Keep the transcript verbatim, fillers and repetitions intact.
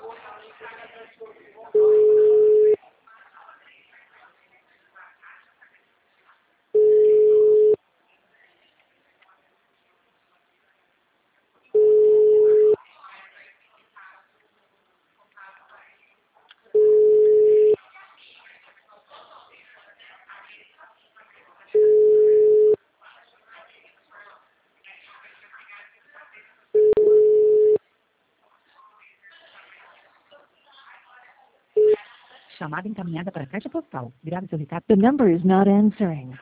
Chamada encaminhada para a caixa postal. Grave seu recado. The number is not answering.